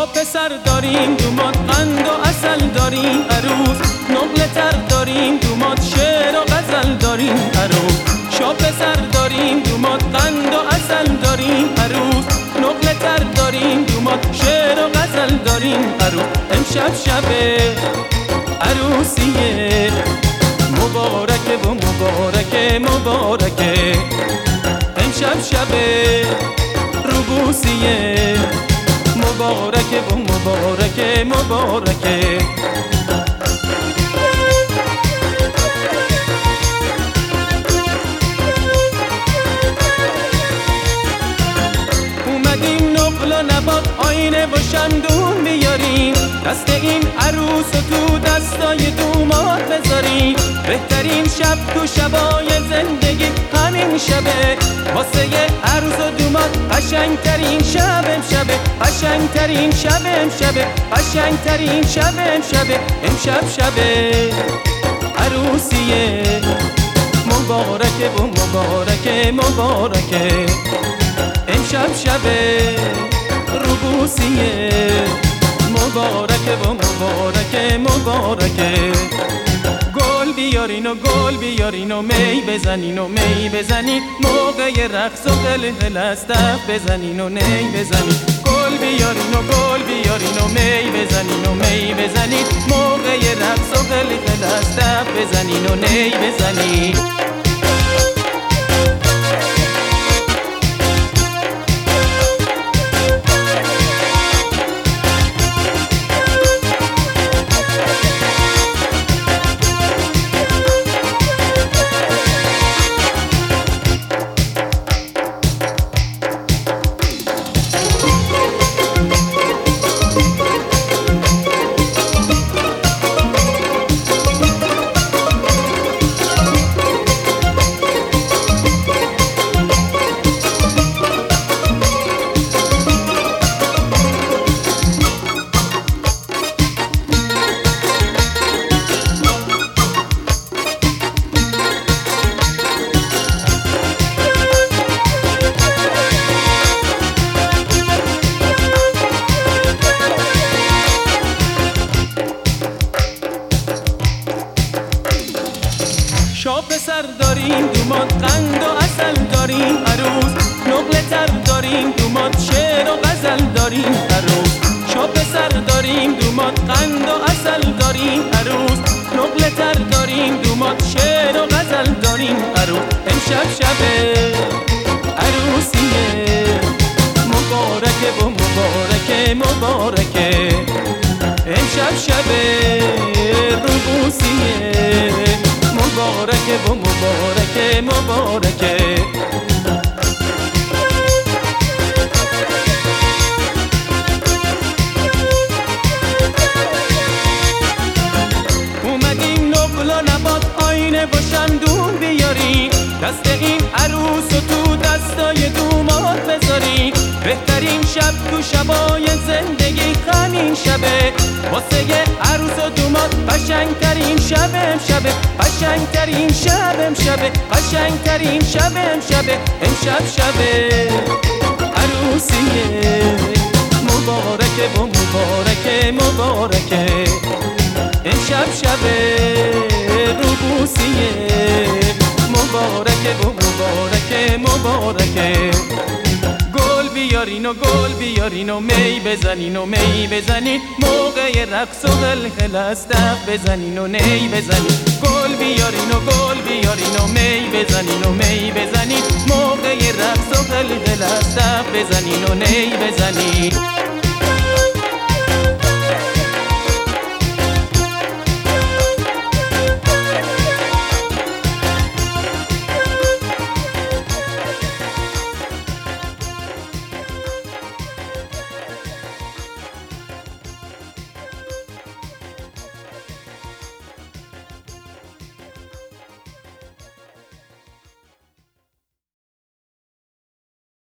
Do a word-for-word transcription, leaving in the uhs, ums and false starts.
پسر داریم دومات قند و اصل داریم عروس، نقل تر داریم دومات شعر و غزل داریم عروس. شا پسر داریم دومات قند و اصل داریم عروس، نقل تر داریم دومات شعر و غزل داریم عروس. امشب شب عروسیه مبارکه و مبارکه مبارکه، امشب شب روبوسیه مبارکه و مبارکه مبارکه. اومدیم نقل و نبات آینه و شمدون بیاریم، دست این عروس و تو دستای دومات بذاریم. بهترین شب تو شبای زندگی همین شبه، واسه یه عروس و دومات قشنگترین شب امشبه، قشنگترین شب امشبه، قشنگترین شب امشبه. امشب شبه عروسیه مبارکه و مبارکه مبارکه، امشب شبه روبوسیه مبارکه و مبارکه مبارکه. گل بیارین و گل بیارین و می بزنین و می بزنین، موقع رقص و قلقل از دف بزنین و نی بزنین. گل بیارین و گل بیارین و می بزنین و می بزنین، موقع رقص و قلقل از دف بزنین و نی بزنین. شا پسر داریم دومات قند و اصل داریم عروس، نقل تر داریم دومات شعر و غزل داریم عروس. شا پسر داریم دومات قند و اصل داریم عروس، نقل تر داریم دومات شعر و غزل داریم عروس. امشب شب عروسیه مبارکه و مبارکه مبارکه، امشب شب روبوسیه مبارکه و مبارکه مبارکه. اومدیم نقل و نبات آینه و شمدون بیاریم، دست این عروس و تو دستای دومات بذاریم. بهترین شب تو شبای زندگی همین شبه، واسه یه عروس و دومات قشنگترین شب امشبه، قشنگترین شب امشبه، قشنگترین شب امشبه. امشب شبه عروسیه مبارکه و مبارکه مبارکه، امشب شبه روبوسیه مبارکه و مبارکه مبارکه. گل بیارین و گل بیارین و می بزنین و می بزنین، موقع رقص و قلقل از دف بزنین و نی بزنین. گل بیارین و گل بیارین و می بزنین و می بزنین، موقع رقص و قلقل از دف بزنین و نی بزنین.